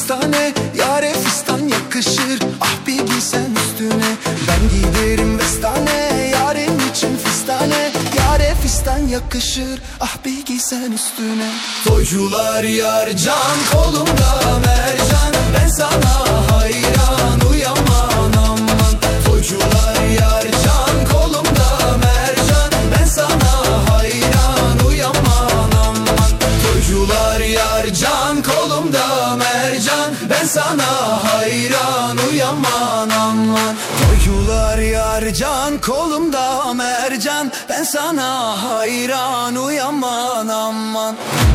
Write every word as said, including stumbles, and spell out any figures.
festane, yare fistan yakışır. Ah bir giysen üstüne, ben giderim vestane. Yarem için fistane, yare fistan yakışır. Ah bir giysen üstüne. Toycular yar can, kolumda mercan. Ben sana hayran, uyaman aman. Toycular yar can, kolumda mercan. Ben sana hayran, uyaman aman. Toycular yar can, kolumda mercan. Ben sana hayran, uyaman aman. Toycular yar can, kolumda mercan. Ben sana hayran, uyaman aman.